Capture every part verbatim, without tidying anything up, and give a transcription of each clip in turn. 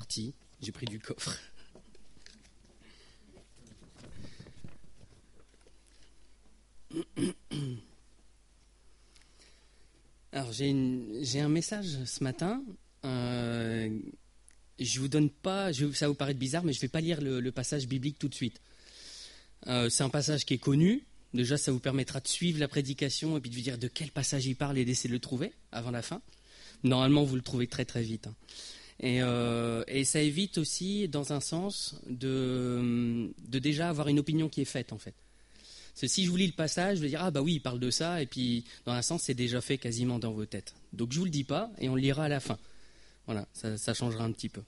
parti. J'ai pris du coffre. Alors, j'ai, une, j'ai un message ce matin. Euh, je vous donne pas, je, ça va vous paraître bizarre, mais je ne vais pas lire le, le passage biblique tout de suite. Euh, c'est un passage qui est connu. Déjà, ça vous permettra de suivre la prédication et puis de vous dire de quel passage il parle et d'essayer de le trouver avant la fin. Normalement, vous le trouvez très très vite. Hein. Et, euh, et ça évite aussi, dans un sens, de, de déjà avoir une opinion qui est faite, en fait. Parce que si je vous lis le passage, je vais dire « Ah bah oui, il parle de ça », et puis dans un sens, c'est déjà fait quasiment dans vos têtes. Donc je vous le dis pas, et on le lira à la fin. Voilà, ça, ça changera un petit peu.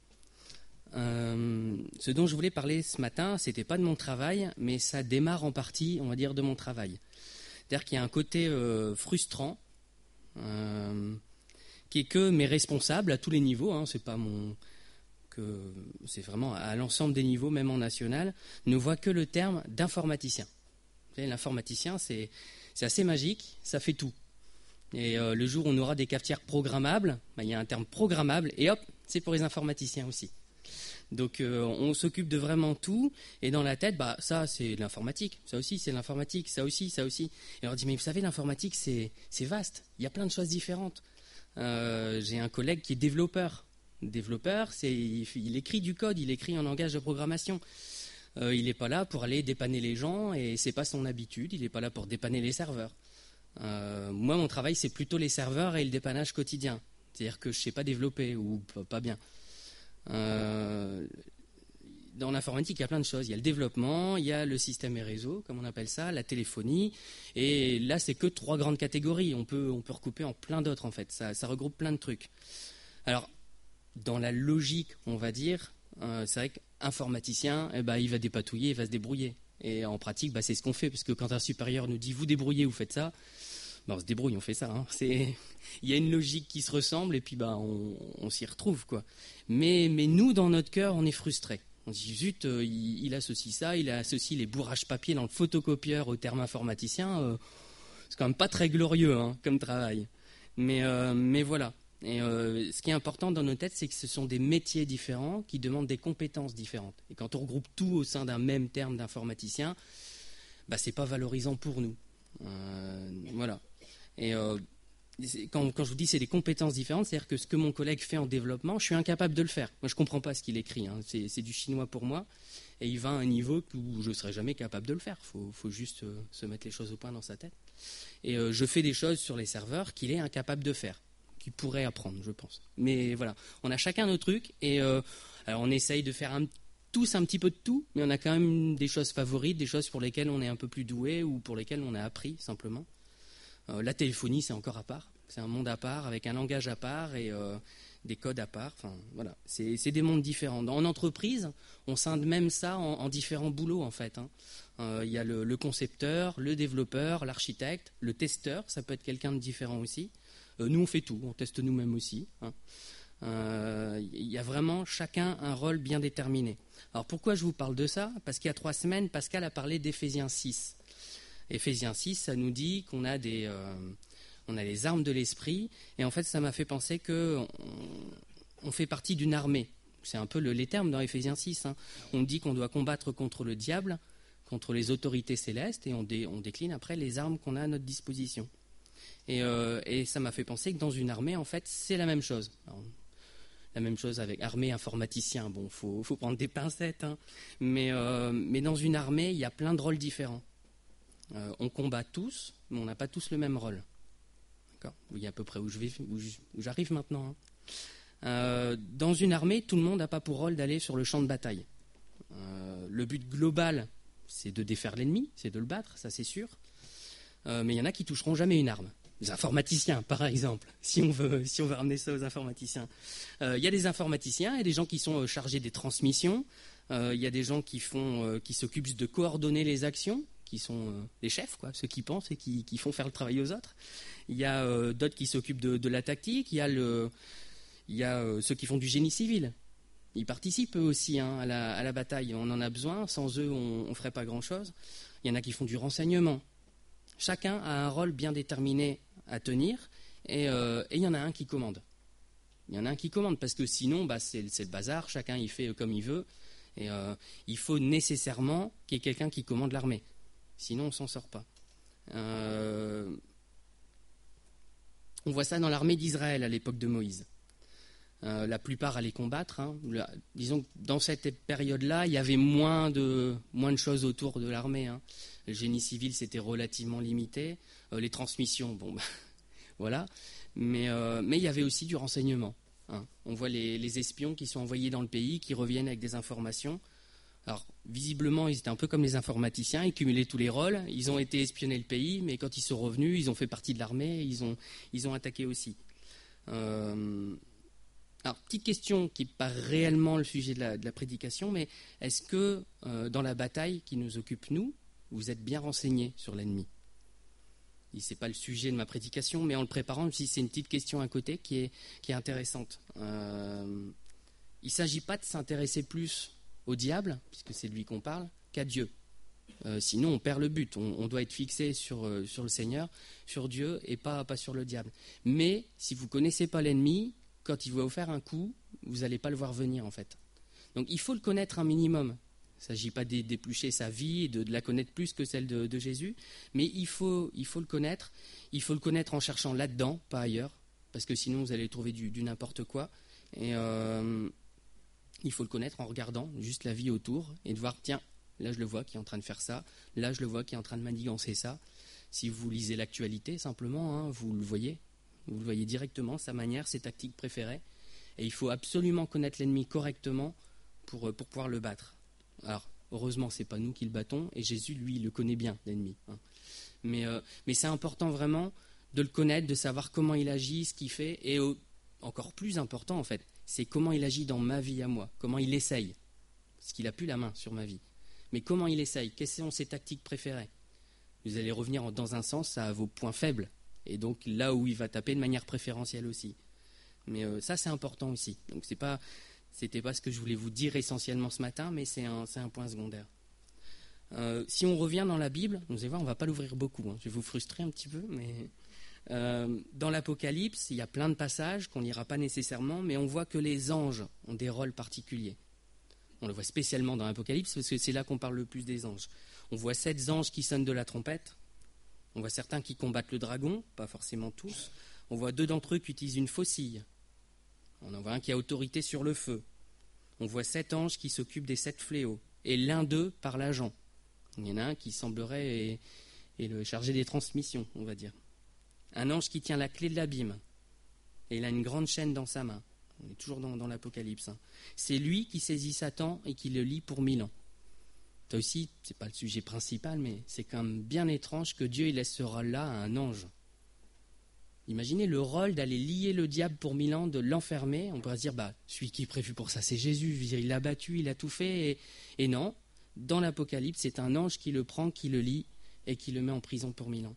Euh, ce dont je voulais parler ce matin, c'était pas de mon travail, mais ça démarre en partie, on va dire, de mon travail. C'est-à-dire qu'il y a un côté euh, frustrant, euh, qui est que mes responsables à tous les niveaux, hein, c'est pas mon, que c'est vraiment à l'ensemble des niveaux, même en national, ne voient que le terme d'informaticien. Vous savez, l'informaticien, c'est, c'est assez magique, ça fait tout. Et euh, le jour où on aura des cafetières programmables, ben, il y a un terme programmable, et hop, c'est pour les informaticiens aussi. Donc euh, on s'occupe de vraiment tout, et dans la tête, bah ça c'est de l'informatique, ça aussi c'est de l'informatique, ça aussi, ça aussi. Et on dit mais vous savez l'informatique c'est, c'est vaste, il y a plein de choses différentes. Euh, j'ai un collègue qui est développeur. Développeur, c'est, il, il écrit du code, il écrit en langage de programmation. Euh, il n'est pas là pour aller dépanner les gens, et c'est pas son habitude, il n'est pas là pour dépanner les serveurs. Euh, moi mon travail c'est plutôt les serveurs et le dépannage quotidien. C'est-à-dire que je ne sais pas développer, ou pas bien. Euh, dans l'informatique, il y a plein de choses. Il y a le développement, il y a le système et réseau, comme on appelle ça, la téléphonie. Et là, c'est que trois grandes catégories. On peut, on peut recouper en plein d'autres, en fait. Ça, ça regroupe plein de trucs. Alors, dans la logique, on va dire, euh, c'est vrai qu'informaticien, eh ben, il va dépatouiller, il va se débrouiller. Et en pratique, bah, c'est ce qu'on fait. Parce que quand un supérieur nous dit « vous débrouillez, vous faites ça », bah, on se débrouille, on fait ça. Hein. C'est... Il y a une logique qui se ressemble et puis bah, on, on s'y retrouve, quoi. Mais, mais nous, dans notre cœur, on est frustrés. On se dit, zut, euh, il, il associe ça, il associe les bourrages papier dans le photocopieur au terme informaticien. Euh, c'est quand même pas très glorieux hein, comme travail. Mais, euh, mais voilà. Et euh, ce qui est important dans nos têtes, c'est que ce sont des métiers différents qui demandent des compétences différentes. Et quand on regroupe tout au sein d'un même terme d'informaticien, bah, c'est pas valorisant pour nous. Euh, voilà. Et euh, quand, quand je vous dis c'est des compétences différentes, c'est-à-dire que ce que mon collègue fait en développement, je suis incapable de le faire. Moi, je ne comprends pas ce qu'il écrit. Hein. C'est, c'est du chinois pour moi. Et il va à un niveau où je ne serai jamais capable de le faire. Il faut, faut juste euh, se mettre les choses au point dans sa tête. Et euh, je fais des choses sur les serveurs qu'il est incapable de faire, qu'il pourrait apprendre, je pense. Mais voilà, on a chacun nos trucs. Et euh, alors on essaye de faire un, tous un petit peu de tout, mais on a quand même des choses favorites, des choses pour lesquelles on est un peu plus doué ou pour lesquelles on a appris, simplement. Euh, la téléphonie, c'est encore à part. C'est un monde à part, avec un langage à part et euh, des codes à part. Enfin, voilà. C'est, c'est des mondes différents. En entreprise, on scinde même ça en, en différents boulots, en fait. Hein. Euh, il y a le, le concepteur, le développeur, l'architecte, le testeur. Ça peut être quelqu'un de différent aussi. Euh, nous, on fait tout. On teste nous-mêmes aussi. Hein. Euh, il y a vraiment chacun un rôle bien déterminé. Alors, pourquoi je vous parle de ça ? Parce qu'il y a trois semaines, Pascal a parlé d'Éphésiens six. Éphésiens six, ça nous dit qu'on a des, euh, on a les armes de l'esprit, et en fait, ça m'a fait penser qu'on on fait partie d'une armée. C'est un peu le, les termes dans Éphésiens six. Hein. On dit qu'on doit combattre contre le diable, contre les autorités célestes, et on, dé, on décline après les armes qu'on a à notre disposition. Et, euh, et ça m'a fait penser que dans une armée, en fait, c'est la même chose. Alors, la même chose avec armée informaticien. Bon, faut, faut prendre des pincettes, hein. mais, euh, mais dans une armée, il y a plein de rôles différents. Euh, on combat tous, mais on n'a pas tous le même rôle. D'accord ? Vous voyez à peu près où, je vais, où, je, où j'arrive maintenant. Hein. Euh, dans une armée, tout le monde n'a pas pour rôle d'aller sur le champ de bataille. Euh, le but global, c'est de défaire l'ennemi, c'est de le battre, ça c'est sûr. Euh, mais il y en a qui toucheront jamais une arme. Les informaticiens, par exemple, si on veut, si on veut ramener ça aux informaticiens. Euh, il y a des informaticiens et des gens qui sont euh, chargés des transmissions. Euh, il y a des gens qui, font, euh, qui s'occupent de coordonner les actions, qui sont euh, les chefs, quoi, ceux qui pensent et qui, qui font faire le travail aux autres. Il y a euh, d'autres qui s'occupent de, de la tactique. Il y a, le, il y a euh, ceux qui font du génie civil. Ils participent eux aussi hein, à, la, à la bataille. On en a besoin. Sans eux, on ne ferait pas grand-chose. Il y en a qui font du renseignement. Chacun a un rôle bien déterminé à tenir et, euh, et il y en a un qui commande. Il y en a un qui commande, parce que sinon, bah, c'est, c'est le bazar, chacun il fait comme il veut. Et euh, il faut nécessairement qu'il y ait quelqu'un qui commande l'armée. Sinon, on ne s'en sort pas. Euh, on voit ça dans l'armée d'Israël à l'époque de Moïse. Euh, la plupart allaient combattre. Hein. La, disons que dans cette période-là, il y avait moins de, moins de choses autour de l'armée. Hein. Le génie civil, c'était relativement limité. Euh, les transmissions, bon, bah, voilà. Mais, euh, mais il y avait aussi du renseignement. Hein. On voit les, les espions qui sont envoyés dans le pays, qui reviennent avec des informations. Alors, visiblement, ils étaient un peu comme les informaticiens, ils cumulaient tous les rôles. Ils ont été espionner le pays, mais quand ils sont revenus, ils ont fait partie de l'armée, ils ont, ils ont attaqué aussi. Euh, alors, petite question qui n'est pas réellement le sujet de la, de la prédication, mais est-ce que euh, dans la bataille qui nous occupe, nous, vous êtes bien renseignés sur l'ennemi ? Ce n'est pas le sujet de ma prédication, mais en le préparant, je me suis dit, c'est une petite question à côté qui est, qui est intéressante. Euh, il ne s'agit pas de s'intéresser plus au diable, puisque c'est de lui qu'on parle, qu'à Dieu. Euh, sinon, on perd le but. On, on doit être fixé sur, euh, sur le Seigneur, sur Dieu, et pas, pas sur le diable. Mais si vous ne connaissez pas l'ennemi, quand il va vous faire un coup, vous n'allez pas le voir venir, en fait. Donc, il faut le connaître un minimum. Il ne s'agit pas d'éplucher sa vie, de, de la connaître plus que celle de, de Jésus, mais il faut, il faut le connaître. Il faut le connaître en cherchant là-dedans, pas ailleurs, parce que sinon vous allez trouver du, du n'importe quoi. Et euh, il faut le connaître en regardant juste la vie autour et de voir, tiens, là je le vois qui est en train de faire ça, là je le vois qui est en train de manigancer ça. Si vous lisez l'actualité, simplement, hein, vous le voyez, vous le voyez directement, sa manière, ses tactiques préférées. Et il faut absolument connaître l'ennemi correctement pour, pour pouvoir le battre. Alors, heureusement, ce n'est pas nous qui le battons, et Jésus, lui, il le connaît bien, l'ennemi. Hein. Mais, euh, mais c'est important vraiment de le connaître, de savoir comment il agit, ce qu'il fait, et euh, encore plus important, en fait, c'est comment il agit dans ma vie à moi, comment il essaye, parce qu'il n'a plus la main sur ma vie. Mais comment il essaye, quelles sont ses tactiques préférées ? Vous allez revenir dans un sens à vos points faibles, et donc là où il va taper de manière préférentielle aussi. Mais euh, ça, c'est important aussi. Donc, c'est pas... C'était pas ce que je voulais vous dire essentiellement ce matin, mais c'est un, c'est un point secondaire. Euh, si on revient dans la Bible, vous allez voir, on ne va pas l'ouvrir beaucoup. Hein. Je vais vous frustrer un petit peu, mais euh, dans l'Apocalypse, il y a plein de passages qu'on n'ira pas nécessairement, mais on voit que les anges ont des rôles particuliers. On le voit spécialement dans l'Apocalypse, parce que c'est là qu'on parle le plus des anges. On voit sept anges qui sonnent de la trompette. On voit certains qui combattent le dragon, pas forcément tous. On voit deux d'entre eux qui utilisent une faucille. On en voit un qui a autorité sur le feu. On voit sept anges qui s'occupent des sept fléaux. Et l'un d'eux parle à Jean. Il y en a un qui semblerait est, est le chargé des transmissions, on va dire. Un ange qui tient la clé de l'abîme. Et il a une grande chaîne dans sa main. On est toujours dans, dans l'Apocalypse. Hein. C'est lui qui saisit Satan et qui le lie pour mille ans. Ça aussi, ce n'est pas le sujet principal, mais c'est quand même bien étrange que Dieu il laisse ce rôle-là à un ange. Imaginez le rôle d'aller lier le diable pour mille ans, de l'enfermer. On pourrait se dire, bah, celui qui est prévu pour ça, c'est Jésus. Je veux dire, il l'a battu, il a tout fait. Et, et non, dans l'Apocalypse, c'est un ange qui le prend, qui le lie et qui le met en prison pour mille ans.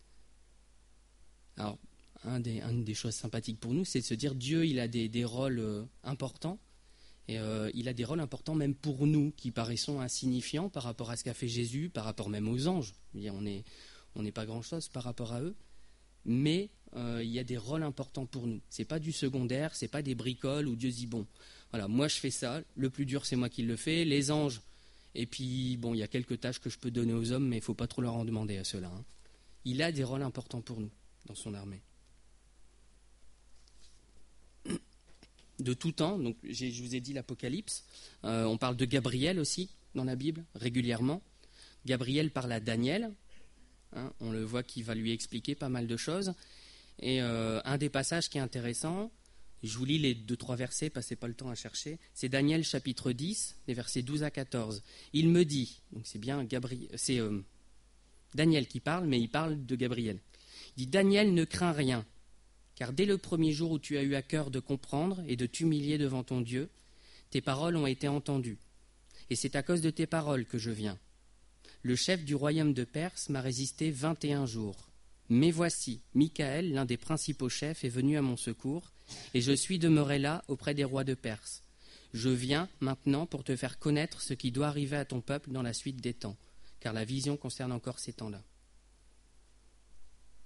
Alors, un des, une des choses sympathiques pour nous, c'est de se dire, Dieu, il a des, des rôles euh, importants. Et euh, il a des rôles importants même pour nous, qui paraissons insignifiants par rapport à ce qu'a fait Jésus, par rapport même aux anges. Je veux dire, on n'est on n'est pas grand-chose par rapport à eux. Mais euh, il y a des rôles importants pour nous. Ce n'est pas du secondaire, ce n'est pas des bricoles où Dieu dit, bon, voilà, moi je fais ça, le plus dur c'est moi qui le fais, les anges, et puis bon, il y a quelques tâches que je peux donner aux hommes, mais il ne faut pas trop leur en demander à ceux-là. Hein. Il a des rôles importants pour nous, dans son armée. De tout temps, donc j'ai, je vous ai dit l'Apocalypse, euh, on parle de Gabriel aussi dans la Bible, régulièrement. Gabriel parle à Daniel, hein, on le voit qu'il va lui expliquer pas mal de choses. Et euh, un des passages qui est intéressant, je vous lis les deux, trois versets, passez pas le temps à chercher, c'est Daniel chapitre dix, les versets douze à quatorze. Il me dit, donc c'est bien Gabriel, c'est euh, Daniel qui parle, mais il parle de Gabriel. Il dit, Daniel, ne crains rien. Car dès le premier jour où tu as eu à cœur de comprendre et de t'humilier devant ton Dieu, tes paroles ont été entendues. Et c'est à cause de tes paroles que je viens. Le chef du royaume de Perse m'a résisté vingt et un jours. Mais voici, Michaël, l'un des principaux chefs, est venu à mon secours, et je suis demeuré là auprès des rois de Perse. Je viens maintenant pour te faire connaître ce qui doit arriver à ton peuple dans la suite des temps, car la vision concerne encore ces temps-là.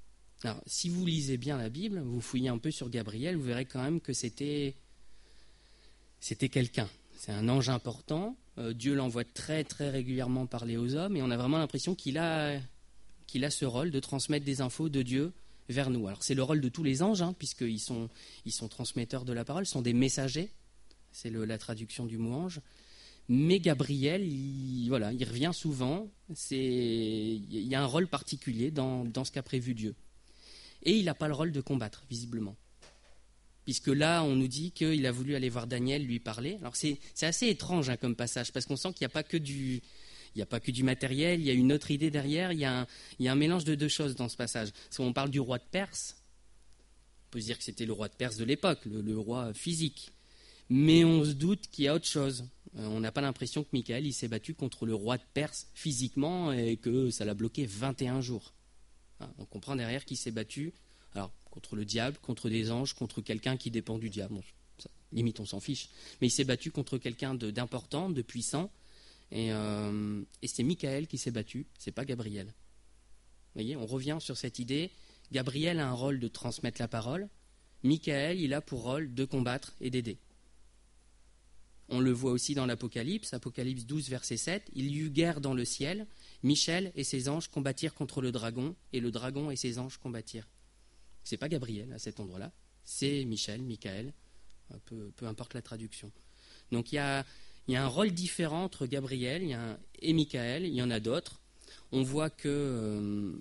Alors, si vous lisez bien la Bible, vous fouillez un peu sur Gabriel, vous verrez quand même que c'était, c'était quelqu'un. C'est un ange important. Euh, Dieu l'envoie très très régulièrement parler aux hommes et on a vraiment l'impression qu'il a, qu'il a ce rôle de transmettre des infos de Dieu vers nous. Alors c'est le rôle de tous les anges, hein, puisqu'ils sont, ils sont transmetteurs de la parole, sont des messagers. C'est le, la traduction du mot ange. Mais Gabriel, il, voilà, il revient souvent. C'est, il y a un rôle particulier dans, dans ce qu'a prévu Dieu. Et il n'a pas le rôle de combattre, visiblement. Puisque là, on nous dit qu'il a voulu aller voir Daniel, lui parler. Alors c'est, c'est assez étrange hein, comme passage, parce qu'on sent qu'il n'y a pas que du, il n'y a pas que du matériel, il y a une autre idée derrière, il y a un, il y a un mélange de deux choses dans ce passage. Parce qu'on parle du roi de Perse, on peut se dire que c'était le roi de Perse de l'époque, le, le roi physique. Mais on se doute qu'il y a autre chose. Euh, on n'a pas l'impression que Michael il s'est battu contre le roi de Perse physiquement et que ça l'a bloqué vingt et un jours. Hein, on comprend derrière qu'il s'est battu alors, contre le diable, contre des anges, contre quelqu'un qui dépend du diable. Bon, ça, limite, on s'en fiche. Mais il s'est battu contre quelqu'un de, d'important, de puissant. Et, euh, et c'est Michael qui s'est battu, c'est pas Gabriel. Vous voyez, on revient sur cette idée. Gabriel a un rôle de transmettre la parole. Michael, il a pour rôle de combattre et d'aider. On le voit aussi dans l'Apocalypse, Apocalypse douze, verset sept. Il y eut guerre dans le ciel. Michel et ses anges combattirent contre le dragon, et le dragon et ses anges combattirent. C'est pas Gabriel à cet endroit-là, c'est Michel, Michael, peu, peu importe la traduction. Donc il y a, il y a un rôle différent entre Gabriel il y a un, et Michael, il y en a d'autres. On voit que, euh,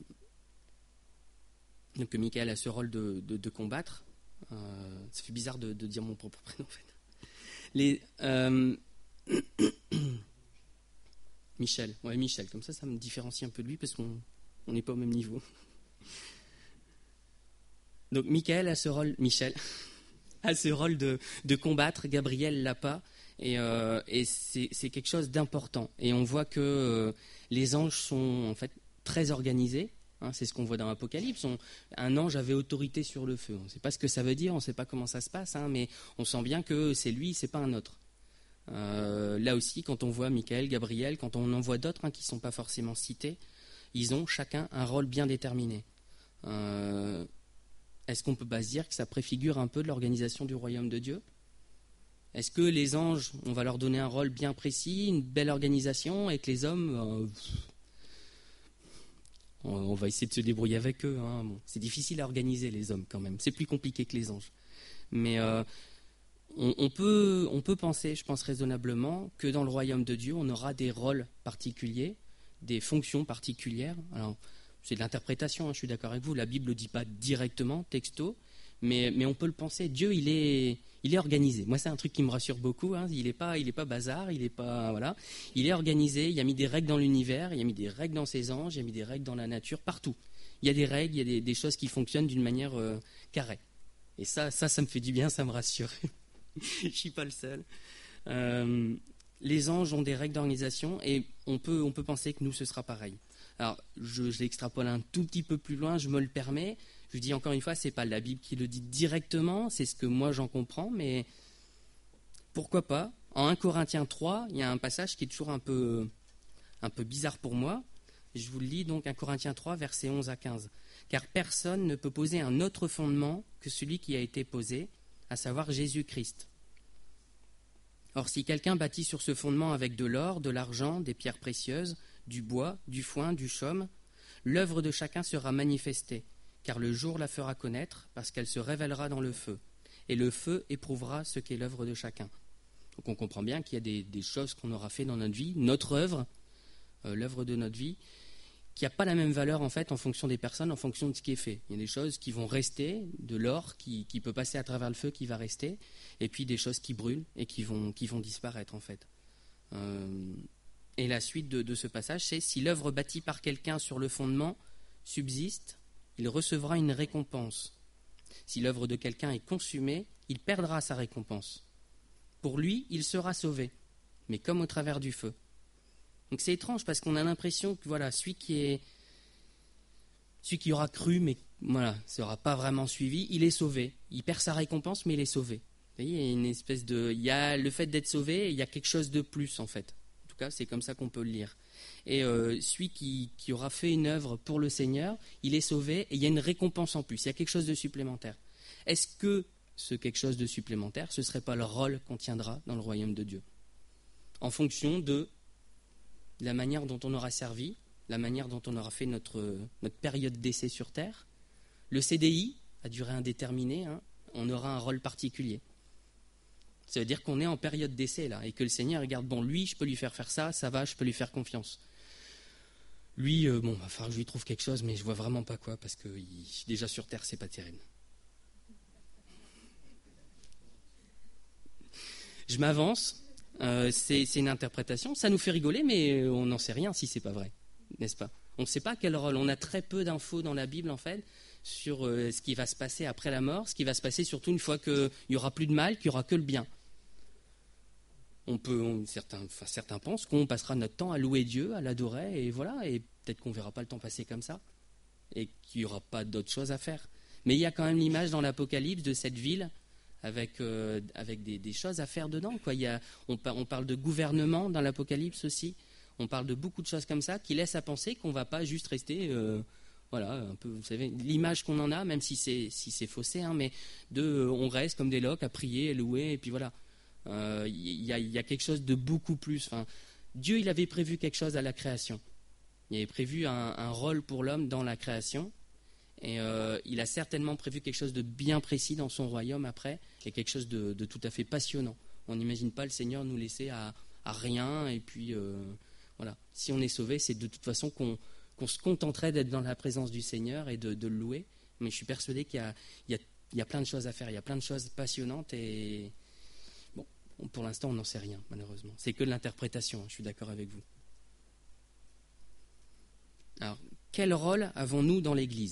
que Michael a ce rôle de, de, de combattre. Euh, ça fait bizarre de, de dire mon propre prénom en fait. Les, euh, Michel, ouais Michel, comme ça ça me différencie un peu de lui parce qu'on n'est pas au même niveau. Donc Michael a ce rôle, Michel a ce rôle de, de combattre, Gabriel l'a pas, et, euh, et c'est, c'est quelque chose d'important. Et on voit que euh, les anges sont en fait très organisés. Hein, c'est ce qu'on voit dans l'Apocalypse. On, un ange avait autorité sur le feu. On ne sait pas ce que ça veut dire, on ne sait pas comment ça se passe, hein, mais on sent bien que c'est lui, c'est pas un autre. Euh, là aussi, quand on voit Michael, Gabriel, quand on en voit d'autres hein, qui ne sont pas forcément cités, ils ont chacun un rôle bien déterminé. Euh, est-ce qu'on peut pas se dire que ça préfigure un peu de l'organisation du royaume de Dieu ? Est-ce que les anges, on va leur donner un rôle bien précis, une belle organisation, et que les hommes... Euh, on va essayer de se débrouiller avec eux. Hein. Bon, c'est difficile à organiser, les hommes, quand même. C'est plus compliqué que les anges. Mais euh, on, on, peut, on peut penser, je pense raisonnablement, que dans le royaume de Dieu, on aura des rôles particuliers, des fonctions particulières. Alors, c'est de l'interprétation, hein, je suis d'accord avec vous. La Bible ne le dit pas directement, texto, mais, mais on peut le penser. Dieu, il est... Il est organisé. Moi, c'est un truc qui me rassure beaucoup. Hein. Il n'est pas, il est pas bazar. Il est pas, voilà. Il est organisé. Il a mis des règles dans l'univers. Il a mis des règles dans ses anges. Il a mis des règles dans la nature, partout. Il y a des règles. Il y a des, des choses qui fonctionnent d'une manière euh, carrée. Et ça, ça, ça me fait du bien. Ça me rassure. Je suis pas le seul. Euh, les anges ont des règles d'organisation et on peut, on peut penser que nous, ce sera pareil. Alors, je, je l'extrapole un tout petit peu plus loin. Je me le permets. Je dis encore une fois, ce n'est pas la Bible qui le dit directement, c'est ce que moi j'en comprends, mais pourquoi pas ? En un Corinthiens trois, il y a un passage qui est toujours un peu, un peu bizarre pour moi. Je vous le lis donc, un Corinthiens trois, versets onze à quinze. « Car personne ne peut poser un autre fondement que celui qui a été posé, à savoir Jésus-Christ. Or, si quelqu'un bâtit sur ce fondement avec de l'or, de l'argent, des pierres précieuses, du bois, du foin, du chaume, l'œuvre de chacun sera manifestée. Car le jour la fera connaître, parce qu'elle se révélera dans le feu. Et le feu éprouvera ce qu'est l'œuvre de chacun. » Donc on comprend bien qu'il y a des, des choses qu'on aura fait dans notre vie, notre œuvre, euh, l'œuvre de notre vie, qui n'a pas la même valeur en fait en fonction des personnes, en fonction de ce qui est fait. Il y a des choses qui vont rester, de l'or qui, qui peut passer à travers le feu, qui va rester, et puis des choses qui brûlent et qui vont, qui vont disparaître en fait. Euh, et la suite de, de ce passage, c'est « Si l'œuvre bâtie par quelqu'un sur le fondement subsiste, il recevra une récompense. Si l'œuvre de quelqu'un est consumée, il perdra sa récompense. Pour lui, il sera sauvé, mais comme au travers du feu. » Donc c'est étrange parce qu'on a l'impression que voilà, celui qui est, celui qui aura cru, mais voilà, ne sera pas vraiment suivi, il est sauvé. Il perd sa récompense, mais il est sauvé. Vous voyez, il y a une espèce de, il y a le fait d'être sauvé, il y a quelque chose de plus en fait. En tout cas, c'est comme ça qu'on peut le lire. Et euh, celui qui, qui aura fait une œuvre pour le Seigneur, il est sauvé et il y a une récompense en plus, il y a quelque chose de supplémentaire. Est-ce que ce quelque chose de supplémentaire, ce ne serait pas le rôle qu'on tiendra dans le royaume de Dieu ? En fonction de la manière dont on aura servi, la manière dont on aura fait notre, notre période d'essai sur Terre. Le C D I, à durée indéterminée, hein, on aura un rôle particulier. Ça veut dire qu'on est en période d'essai là, et que le Seigneur regarde, bon, lui, je peux lui faire faire ça, ça va, je peux lui faire confiance. Lui, euh, bon, il va falloir que je lui trouve quelque chose, mais je vois vraiment pas quoi, parce que il, déjà sur Terre, c'est pas terrible. Je m'avance, euh, c'est, c'est une interprétation, ça nous fait rigoler, mais on n'en sait rien si c'est pas vrai, n'est-ce pas ? On ne sait pas quel rôle, on a très peu d'infos dans la Bible, en fait, sur euh, ce qui va se passer après la mort, ce qui va se passer surtout une fois qu'il n'y aura plus de mal, qu'il n'y aura que le bien. On peut, on, certains, enfin, certains pensent qu'on passera notre temps à louer Dieu, à l'adorer, et voilà, et peut-être qu'on ne verra pas le temps passer comme ça, et qu'il n'y aura pas d'autres choses à faire. Mais il y a quand même l'image dans l'Apocalypse de cette ville, avec, euh, avec des, des choses à faire dedans, quoi. Il y a, on, on parle de gouvernement dans l'Apocalypse aussi, on parle de beaucoup de choses comme ça, qui laissent à penser qu'on ne va pas juste rester... Euh, Voilà, un peu, vous savez, l'image qu'on en a, même si c'est, si c'est faussé, hein, mais de, euh, on reste comme des loques à prier, à louer, et puis voilà. Il euh, y, y a quelque chose de beaucoup plus. Enfin, Dieu, il avait prévu quelque chose à la création. Il avait prévu un, un rôle pour l'homme dans la création, et euh, il a certainement prévu quelque chose de bien précis dans son royaume après, et quelque chose de, de tout à fait passionnant. On n'imagine pas le Seigneur nous laisser à, à rien, et puis euh, voilà. Si on est sauvé, c'est de toute façon qu'on qu'on se contenterait d'être dans la présence du Seigneur et de, de le louer, mais je suis persuadé qu'il y a, il y, a, il y a plein de choses à faire, il y a plein de choses passionnantes, et bon, pour l'instant on n'en sait rien malheureusement, c'est que de l'interprétation, je suis d'accord avec vous. Alors, quel rôle avons-nous dans l'Église ?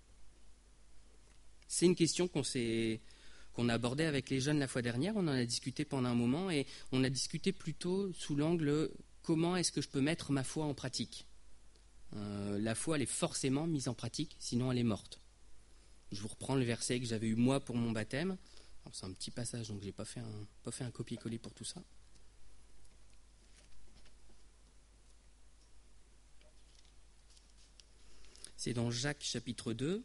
C'est une question qu'on, s'est, qu'on a abordée avec les jeunes la fois dernière, on en a discuté pendant un moment, et on a discuté plutôt sous l'angle comment est-ce que je peux mettre ma foi en pratique ? Euh, la foi, elle est forcément mise en pratique, sinon elle est morte. Je vous reprends le verset que j'avais eu moi pour mon baptême. Alors, c'est un petit passage, donc je n'ai pas fait un, pas fait un copier-coller pour tout ça. C'est dans Jacques chapitre deux.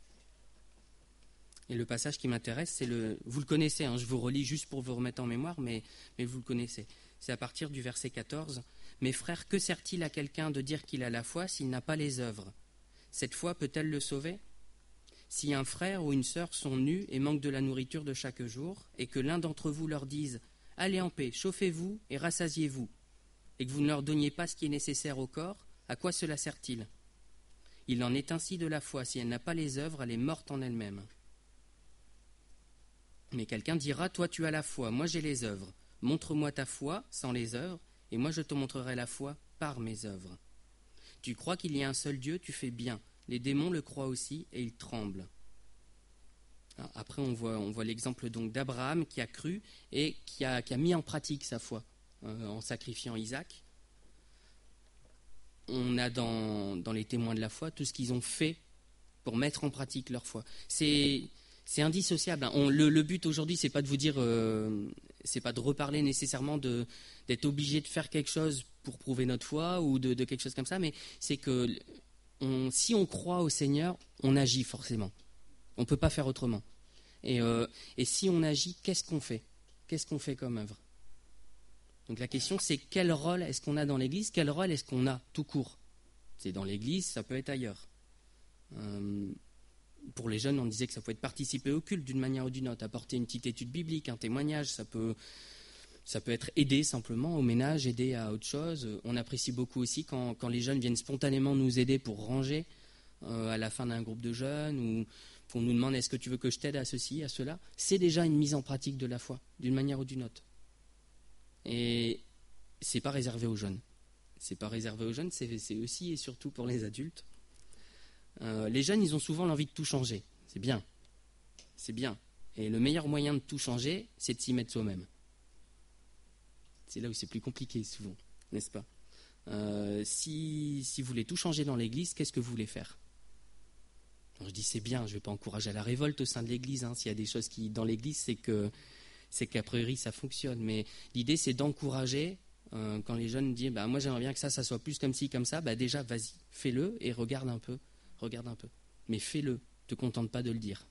Et le passage qui m'intéresse, c'est le... Vous le connaissez, hein, je vous relis juste pour vous remettre en mémoire, mais, mais vous le connaissez. C'est à partir du verset quatorze. « Mes frères, que sert-il à quelqu'un de dire qu'il a la foi s'il n'a pas les œuvres ? Cette foi peut-elle le sauver ? Si un frère ou une sœur sont nus et manquent de la nourriture de chaque jour, et que l'un d'entre vous leur dise « Allez en paix, chauffez-vous et rassasiez-vous », et que vous ne leur donniez pas ce qui est nécessaire au corps, à quoi cela sert-il ? Il en est ainsi de la foi, si elle n'a pas les œuvres, elle est morte en elle-même. Mais quelqu'un dira « Toi tu as la foi, moi j'ai les œuvres. Montre-moi ta foi sans les œuvres, et moi je te montrerai la foi par mes œuvres. Tu crois qu'il y a un seul Dieu, tu fais bien. Les démons le croient aussi, et ils tremblent. » Alors, après, on voit, on voit l'exemple donc d'Abraham qui a cru et qui a, qui a mis en pratique sa foi euh, en sacrifiant Isaac. On a dans, dans les témoins de la foi tout ce qu'ils ont fait pour mettre en pratique leur foi. C'est, c'est indissociable. Hein. On, le, le but aujourd'hui, c'est pas de vous dire, euh, c'est pas de reparler nécessairement de, d'être obligé de faire quelque chose pour prouver notre foi ou de, de quelque chose comme ça, mais c'est que on, si on croit au Seigneur, on agit forcément. On ne peut pas faire autrement. Et, euh, et si on agit, qu'est-ce qu'on fait ? Qu'est-ce qu'on fait comme œuvre ? Donc la question, c'est quel rôle est-ce qu'on a dans l'Église ? Quel rôle est-ce qu'on a tout court ? C'est dans l'Église, ça peut être ailleurs. Euh, pour les jeunes, on disait que ça pouvait être participer au culte d'une manière ou d'une autre, apporter une petite étude biblique, un témoignage, ça peut, ça peut être aider simplement au ménage, aider à autre chose. On apprécie beaucoup aussi quand, quand les jeunes viennent spontanément nous aider pour ranger euh, à la fin d'un groupe de jeunes, ou qu'on nous demande est-ce que tu veux que je t'aide à ceci, à cela. C'est déjà une mise en pratique de la foi, d'une manière ou d'une autre. Et c'est pas réservé aux jeunes. C'est pas réservé aux jeunes, c'est, c'est aussi et surtout pour les adultes. Euh, les jeunes, ils ont souvent l'envie de tout changer. C'est bien. C'est bien. Et le meilleur moyen de tout changer, c'est de s'y mettre soi-même. C'est là où c'est plus compliqué souvent, n'est-ce pas ? euh, si, si vous voulez tout changer dans l'Église, qu'est-ce que vous voulez faire ? Alors je dis c'est bien, je ne vais pas encourager à la révolte au sein de l'Église. Hein. S'il y a des choses qui dans l'Église, c'est que c'est qu'a priori ça fonctionne. Mais l'idée, c'est d'encourager Euh, quand les jeunes disent bah, « moi j'aimerais bien que ça, ça soit plus comme ci, comme ça », bah, déjà vas-y, fais-le et regarde un peu, regarde un peu. Mais fais-le, ne te contente pas de le dire.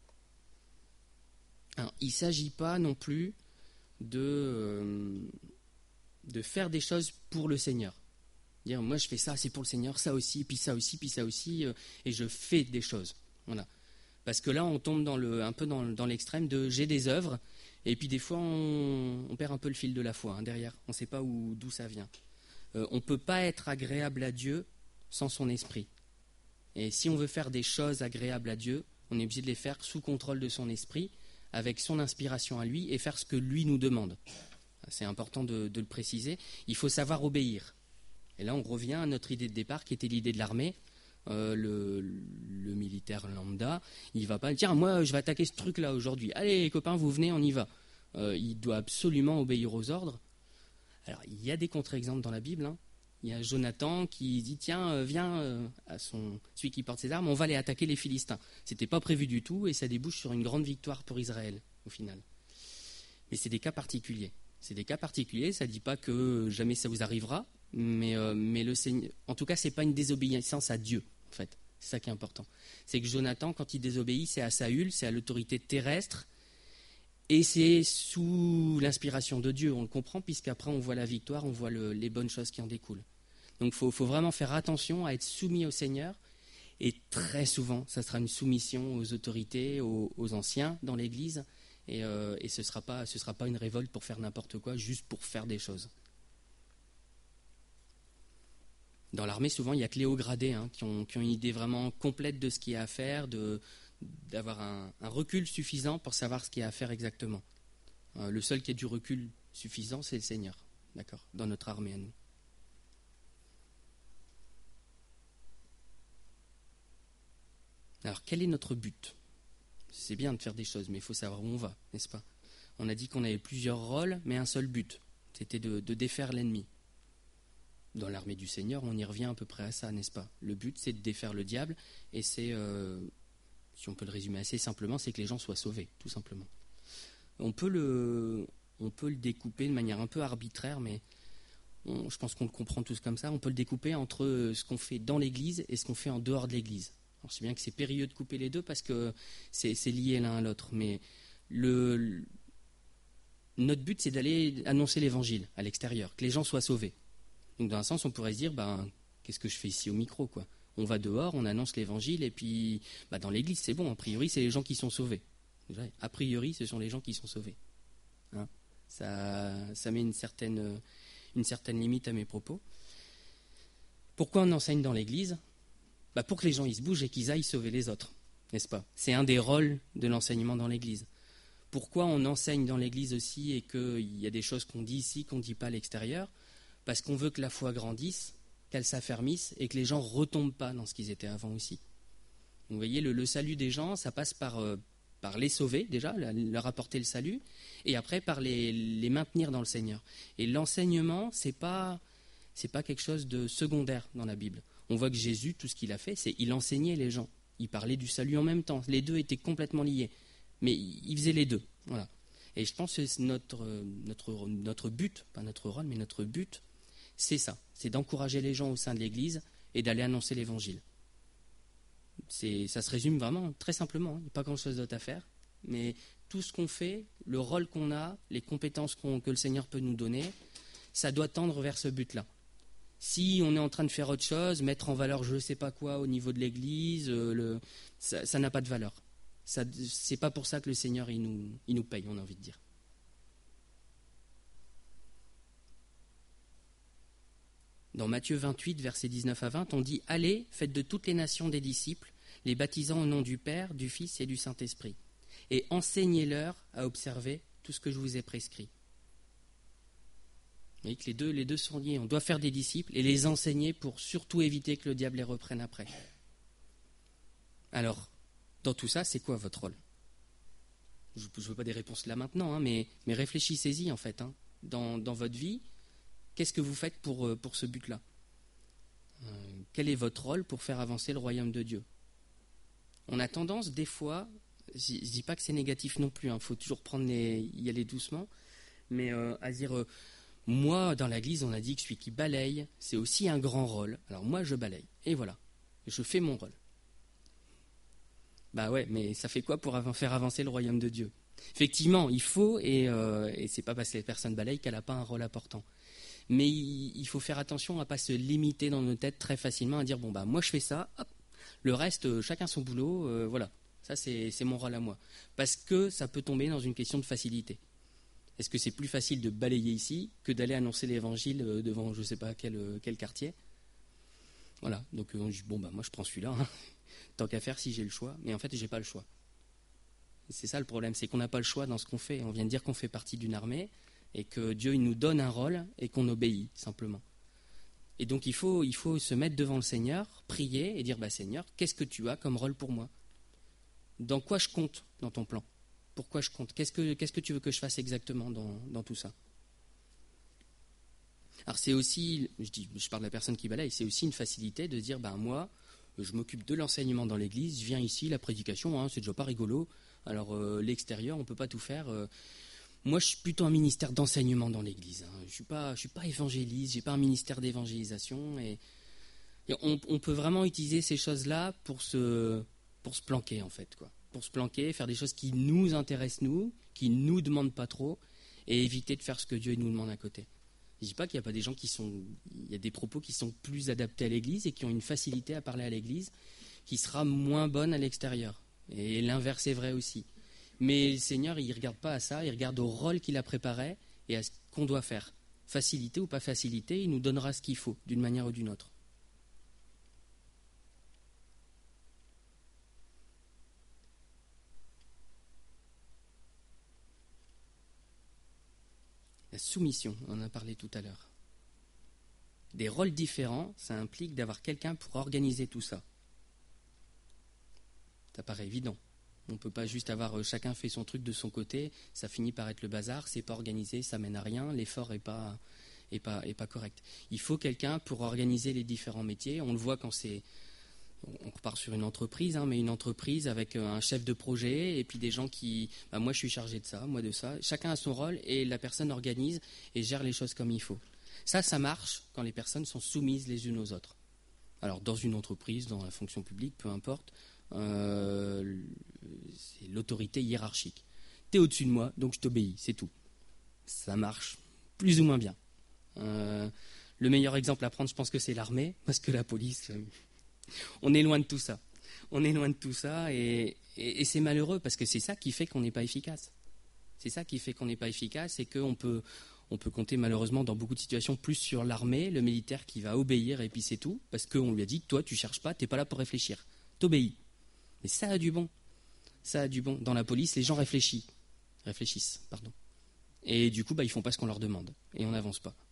Alors, il ne s'agit pas non plus de, euh, de faire des choses pour le Seigneur. Dire moi je fais ça, c'est pour le Seigneur, ça aussi, puis ça aussi, puis ça aussi, euh, et je fais des choses. Voilà. Parce que là on tombe dans le, un peu dans, dans l'extrême de j'ai des œuvres, et puis des fois on, on perd un peu le fil de la foi hein, derrière, on ne sait pas où, d'où ça vient. Euh, on ne peut pas être agréable à Dieu sans son esprit. Et si on veut faire des choses agréables à Dieu, on est obligé de les faire sous contrôle de son esprit, avec son inspiration à lui, et faire ce que lui nous demande. C'est important de, de le préciser. Il faut savoir obéir. Et là, on revient à notre idée de départ, qui était l'idée de l'armée. Euh, le, le militaire lambda, il ne va pas dire « moi, je vais attaquer ce truc-là aujourd'hui. Allez, les copains, vous venez, on y va. Euh, » Il doit absolument obéir aux ordres. Alors, il y a des contre-exemples dans la Bible. Hein. Il y a Jonathan qui dit « tiens, euh, viens, euh, à son, celui qui porte ses armes, on va aller attaquer les Philistins. » Ce n'était pas prévu du tout, et ça débouche sur une grande victoire pour Israël, au final. Mais c'est des cas particuliers. C'est des cas particuliers, ça ne dit pas que jamais ça vous arrivera, mais, euh, mais le Seigneur, en tout cas, ce n'est pas une désobéissance à Dieu, en fait. C'est ça qui est important. C'est que Jonathan, quand il désobéit, c'est à Saül, c'est à l'autorité terrestre, et c'est sous l'inspiration de Dieu. On le comprend, puisqu'après, on voit la victoire, on voit le, les bonnes choses qui en découlent. Donc, il faut, faut vraiment faire attention à être soumis au Seigneur, et très souvent, ça sera une soumission aux autorités, aux, aux anciens dans l'Église, et, euh, et ce ne sera pas, ce sera pas une révolte pour faire n'importe quoi, juste pour faire des choses. Dans l'armée, souvent, il y a que les hauts gradés hein, qui, ont, qui ont une idée vraiment complète de ce qu'il y a à faire, de, d'avoir un, un recul suffisant pour savoir ce qu'il y a à faire exactement. Euh, le seul qui ait du recul suffisant, c'est le Seigneur, d'accord, dans notre armée à nous. Alors, quel est notre but ? C'est bien de faire des choses, mais il faut savoir où on va, n'est-ce pas ? On a dit qu'on avait plusieurs rôles, mais un seul but, c'était de, de défaire l'ennemi. Dans l'armée du Seigneur, on y revient à peu près à ça, n'est-ce pas ? Le but, c'est de défaire le diable, et c'est, euh, si on peut le résumer assez simplement, c'est que les gens soient sauvés, tout simplement. On peut le, on peut le découper de manière un peu arbitraire, mais on, je pense qu'on le comprend tous comme ça. On peut le découper entre ce qu'on fait dans l'Église et ce qu'on fait en dehors de l'Église. Alors, c'est bien que c'est périlleux de couper les deux parce que c'est, c'est lié l'un à l'autre, mais le, notre but, c'est d'aller annoncer l'Évangile à l'extérieur, que les gens soient sauvés. Donc, dans un sens, on pourrait se dire, ben, qu'est-ce que je fais ici au micro, quoi ? On va dehors, on annonce l'Évangile, et puis, ben, dans l'Église, c'est bon, a priori, c'est les gens qui sont sauvés. A priori, ce sont les gens qui sont sauvés. Hein ? Ça, ça met une certaine, une certaine limite à mes propos. Pourquoi on enseigne dans l'Église ? Ben, pour que les gens ils se bougent et qu'ils aillent sauver les autres, n'est-ce pas ? C'est un des rôles de l'enseignement dans l'Église. Pourquoi on enseigne dans l'Église aussi et qu'il y a des choses qu'on dit ici qu'on ne dit pas à l'extérieur ? Parce qu'on veut que la foi grandisse, qu'elle s'affermisse et que les gens ne retombent pas dans ce qu'ils étaient avant aussi. Donc, vous voyez, le, le salut des gens, ça passe par, euh, par les sauver déjà, leur apporter le salut, et après par les, les maintenir dans le Seigneur. Et l'enseignement, ce n'est pas, c'est pas quelque chose de secondaire dans la Bible. On voit que Jésus, tout ce qu'il a fait, c'est qu'il enseignait les gens. Il parlait du salut en même temps. Les deux étaient complètement liés. Mais il faisait les deux. Voilà. Et je pense que c'est notre, notre, notre but, pas notre rôle, mais notre but, c'est ça. C'est d'encourager les gens au sein de l'Église et d'aller annoncer l'Évangile. C'est, ça se résume vraiment très simplement. Il n'y a pas grand-chose d'autre à faire. Mais tout ce qu'on fait, le rôle qu'on a, les compétences qu'on, que le Seigneur peut nous donner, ça doit tendre vers ce but-là. Si on est en train de faire autre chose, mettre en valeur je ne sais pas quoi au niveau de l'Église, euh, le, ça, ça n'a pas de valeur. Ce n'est pas pour ça que le Seigneur il nous, il nous paye, on a envie de dire. Dans Matthieu vingt-huit, versets dix-neuf à vingt, on dit « Allez, faites de toutes les nations des disciples, les baptisant au nom du Père, du Fils et du Saint-Esprit, et enseignez-leur à observer tout ce que je vous ai prescrit. » Vous voyez que les deux, les deux sont liés. On doit faire des disciples et les enseigner pour surtout éviter que le diable les reprenne après. Alors, dans tout ça, c'est quoi votre rôle ? Je ne veux pas des réponses là maintenant, hein, mais, mais réfléchissez-y en fait. Hein. Dans, dans votre vie, qu'est-ce que vous faites pour, pour ce but-là ? euh, Quel est votre rôle pour faire avancer le royaume de Dieu ? On a tendance, des fois, je ne dis pas que c'est négatif non plus, il hein, faut toujours prendre les, y aller doucement, mais euh, à dire... Euh, Moi, dans l'église, on a dit que celui qui balaye, c'est aussi un grand rôle. Alors moi, je balaye. Et voilà, je fais mon rôle. Bah ouais, mais ça fait quoi pour av- faire avancer le royaume de Dieu? Effectivement, il faut, et, euh, et c'est pas parce que la personne balaye qu'elle n'a pas un rôle important. Mais il, il faut faire attention à ne pas se limiter dans nos têtes très facilement, à dire, bon bah moi je fais ça, hop, le reste, euh, chacun son boulot, euh, voilà. Ça, c'est, c'est mon rôle à moi. Parce que ça peut tomber dans une question de facilité. Est-ce que c'est plus facile de balayer ici que d'aller annoncer l'évangile euh, devant je ne sais pas quel, euh, quel quartier? Voilà, donc euh, je- bon, bah, moi je prends celui-là, hein. Tant qu'à faire si j'ai le choix, mais en fait j'ai pas le choix. C'est ça le problème, c'est qu'on n'a pas le choix dans ce qu'on fait. On vient de dire qu'on fait partie d'une armée et que Dieu il nous donne un rôle et qu'on obéit simplement. Et donc il faut, il faut se mettre devant le Seigneur, prier et dire bah, Seigneur, qu'est-ce que tu as comme rôle pour moi? Dans quoi je compte dans ton plan? Pourquoi je compte? Qu'est-ce que, qu'est-ce que tu veux que je fasse exactement dans, dans tout ça? Alors c'est aussi, je, dis, je parle de la personne qui balaye, c'est aussi une facilité de dire ben moi, je m'occupe de l'enseignement dans l'église, je viens ici, la prédication, hein, c'est déjà pas rigolo. Alors euh, l'extérieur, on peut pas tout faire. Euh, moi, je suis plutôt un ministère d'enseignement dans l'église. Hein. Je suis pas, je suis pas évangéliste, j'ai pas un ministère d'évangélisation. Et, et on, on peut vraiment utiliser ces choses-là pour se, pour se planquer en fait, quoi. Pour se planquer, faire des choses qui nous intéressent nous, qui nous demandent pas trop, et éviter de faire ce que Dieu nous demande à côté. Je ne dis pas qu'il n'y a pas des gens qui sont... Il y a des propos qui sont plus adaptés à l'Église et qui ont une facilité à parler à l'Église qui sera moins bonne à l'extérieur. Et l'inverse est vrai aussi. Mais le Seigneur, il ne regarde pas à ça, il regarde au rôle qu'il a préparé et à ce qu'on doit faire. Facilité ou pas facilité, il nous donnera ce qu'il faut, d'une manière ou d'une autre. La soumission, on en a parlé tout à l'heure. Des rôles différents, ça implique d'avoir quelqu'un pour organiser tout ça. Ça paraît évident. On ne peut pas juste avoir euh, chacun fait son truc de son côté, ça finit par être le bazar, c'est pas organisé, ça mène à rien, l'effort n'est pas, est pas, est pas correct. Il faut quelqu'un pour organiser les différents métiers. On le voit quand c'est... On repart sur une entreprise, hein, mais une entreprise avec un chef de projet et puis des gens qui... Bah, moi, je suis chargé de ça, moi de ça. Chacun a son rôle et la personne organise et gère les choses comme il faut. Ça, ça marche quand les personnes sont soumises les unes aux autres. Alors, dans une entreprise, dans la fonction publique, peu importe, euh, c'est l'autorité hiérarchique. Tu es au-dessus de moi, donc je t'obéis, c'est tout. Ça marche plus ou moins bien. Euh, le meilleur exemple à prendre, je pense que c'est l'armée, parce que la police... Euh, on est loin de tout ça. On est loin de tout ça et, et, et c'est malheureux parce que c'est ça qui fait qu'on n'est pas efficace. C'est ça qui fait qu'on n'est pas efficace et qu'on peut, on peut compter malheureusement dans beaucoup de situations plus sur l'armée, le militaire qui va obéir et puis c'est tout, parce qu'on lui a dit, toi tu cherches pas, tu n'es pas là pour réfléchir, t'obéis. Mais ça a du bon. Ça a du bon. Dans la police, les gens réfléchissent. Réfléchissent, pardon. Et du coup, bah, ils font pas ce qu'on leur demande et on n'avance pas.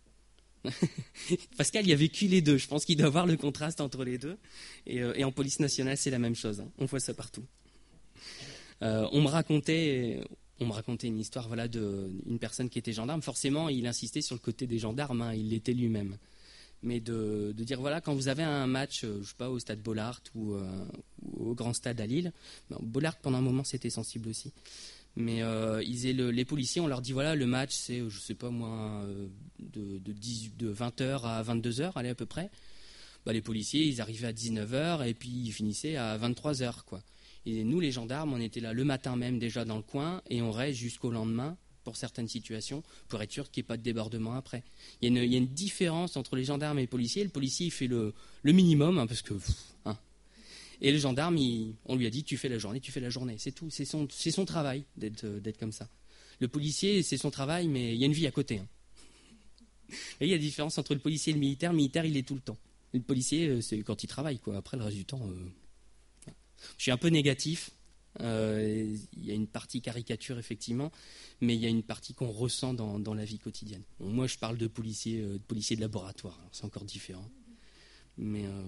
Pascal, il a vécu les deux. Je pense qu'il doit voir le contraste entre les deux. Et, euh, et en police nationale, c'est la même chose. Hein. On voit ça partout. Euh, on me racontait, on me racontait une histoire, voilà, d'une personne qui était gendarme. Forcément, il insistait sur le côté des gendarmes. Hein, il l'était lui-même. Mais de, de dire voilà, quand vous avez un match, euh, je sais pas, au stade Bollaert ou, euh, ou au grand stade à Lille. Ben, Bollaert, pendant un moment, c'était sensible aussi. Mais euh, ils le, les policiers, on leur dit voilà, le match c'est, je sais pas moi, de, de, dix, de vingt heures à vingt-deux heures, allez à peu près. Bah, les policiers, ils arrivaient à dix-neuf heures et puis ils finissaient à vingt-trois heures, quoi. Et nous, les gendarmes, on était là le matin même déjà dans le coin et on reste jusqu'au lendemain pour certaines situations pour être sûr qu'il n'y ait pas de débordement après. Il y a une, il y a une différence entre les gendarmes et les policiers. Le policier, il fait le, le minimum, hein, parce que... Hein, et le gendarme, il, on lui a dit, tu fais la journée, tu fais la journée. C'est tout, c'est son, c'est son travail d'être, d'être comme ça. Le policier, c'est son travail, mais il y a une vie à côté. Hein. Et il y a la différence entre le policier et le militaire. Le militaire, il est tout le temps. Le policier, c'est quand il travaille, quoi. Après, le reste du temps... Euh... Je suis un peu négatif. Euh, il y a une partie caricature, effectivement, mais il y a une partie qu'on ressent dans, dans la vie quotidienne. Bon, moi, je parle de policiers, euh, de policiers de laboratoire. Alors, c'est encore différent. Mais... Euh...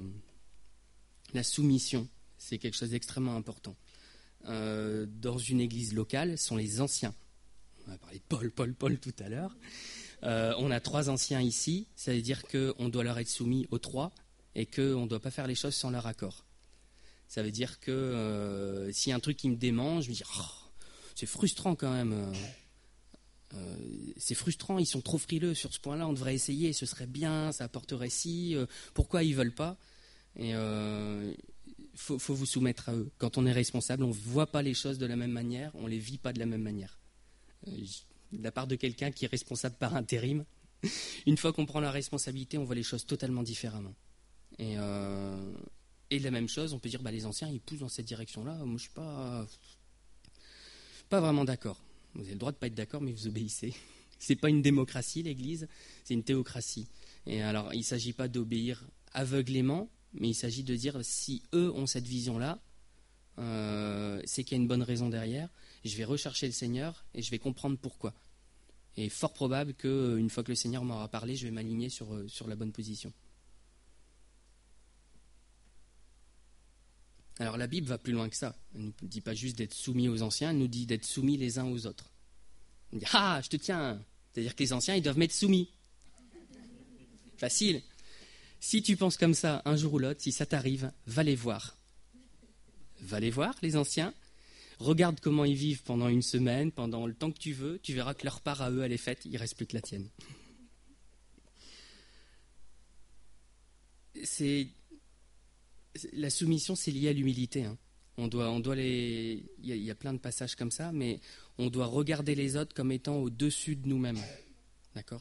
La soumission, c'est quelque chose d'extrêmement important. Euh, dans une église locale, ce sont les anciens. On a parlé de Paul, Paul, Paul tout à l'heure. Euh, on a trois anciens ici, ça veut dire qu'on doit leur être soumis aux trois et qu'on ne doit pas faire les choses sans leur accord. Ça veut dire que euh, s'il y a un truc qui me démange, je me dis oh, c'est frustrant quand même. euh, c'est frustrant, ils sont trop frileux sur ce point-là, on devrait essayer, ce serait bien, ça apporterait ci, euh, pourquoi ils ne veulent pas? Et euh, faut, faut vous soumettre à eux. Quand on est responsable, on ne voit pas les choses de la même manière, on ne les vit pas de la même manière. Euh, de la part de quelqu'un qui est responsable par intérim, une fois qu'on prend la responsabilité, on voit les choses totalement différemment. Et, euh, et la même chose, on peut dire, bah, les anciens, ils poussent dans cette direction-là. Moi, je ne suis pas, pas vraiment d'accord. Vous avez le droit de ne pas être d'accord, mais vous obéissez. Ce n'est pas une démocratie, l'Église, c'est une théocratie. Et alors, il ne s'agit pas d'obéir aveuglément, mais il s'agit de dire, si eux ont cette vision-là, euh, c'est qu'il y a une bonne raison derrière. Je vais rechercher le Seigneur et je vais comprendre pourquoi. Et fort probable qu'une fois que le Seigneur m'aura parlé, je vais m'aligner sur, sur la bonne position. Alors la Bible va plus loin que ça. Elle ne nous dit pas juste d'être soumis aux anciens, elle nous dit d'être soumis les uns aux autres. Elle dit, ah, je te tiens. C'est-à-dire que les anciens, ils doivent m'être soumis. Facile. Si tu penses comme ça un jour ou l'autre, si ça t'arrive, va les voir. Va les voir, les anciens. Regarde comment ils vivent pendant une semaine, pendant le temps que tu veux. Tu verras que leur part à eux, elle est faite, il ne reste plus que la tienne. C'est... La soumission, c'est lié à l'humilité. Hein. On doit, on doit les... il y a, il y a plein de passages comme ça, mais on doit regarder les autres comme étant au-dessus de nous-mêmes. D'accord ?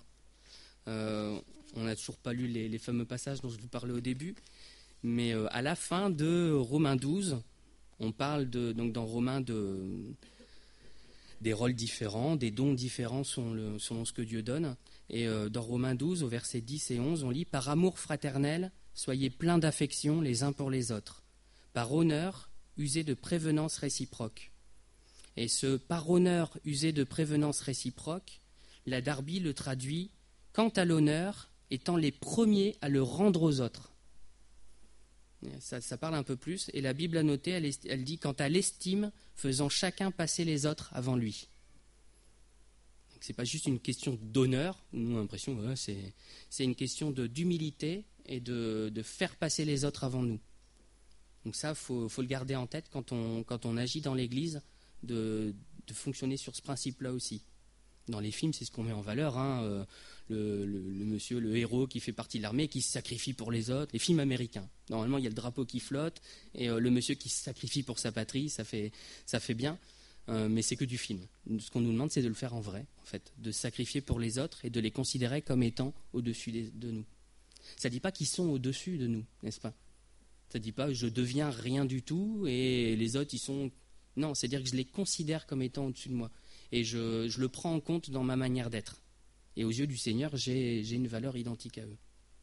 euh, On n'a toujours pas lu les, les fameux passages dont je vous parlais au début, mais euh, à la fin de Romains douze, on parle de, donc dans Romains de, des rôles différents, des dons différents selon, le, selon ce que Dieu donne. Et euh, dans Romains douze, au verset dix et onze, on lit « Par amour fraternel, soyez pleins d'affection les uns pour les autres. Par honneur, usez de prévenance réciproque. » Et ce « par honneur, usez de prévenance réciproque », la Darby le traduit « quant à l'honneur, étant les premiers à le rendre aux autres ». Ça, ça parle un peu plus. Et la Bible a noté, elle, est, elle dit « quant à l'estime, faisant chacun passer les autres avant lui ». Ce n'est pas juste une question d'honneur, nous on a l'impression que ouais, c'est, c'est une question de, d'humilité et de, de faire passer les autres avant nous. Donc ça, il faut, faut le garder en tête quand on, quand on agit dans l'Église, de, de fonctionner sur ce principe-là aussi. Dans les films, c'est ce qu'on met en valeur, hein, euh, le, le, le monsieur, le héros qui fait partie de l'armée, qui se sacrifie pour les autres, les films américains. Normalement, il y a le drapeau qui flotte, et euh, le monsieur qui se sacrifie pour sa patrie, ça fait, ça fait bien. Euh, mais c'est que du film. Ce qu'on nous demande, c'est de le faire en vrai, en fait, de se sacrifier pour les autres et de les considérer comme étant au-dessus de nous. Ça ne dit pas qu'ils sont au-dessus de nous, n'est-ce pas? Ça ne dit pas je deviens rien du tout et les autres, ils sont... Non, c'est-à-dire que je les considère comme étant au-dessus de moi. Et je, je le prends en compte dans ma manière d'être. Et aux yeux du Seigneur, j'ai, j'ai une valeur identique à eux.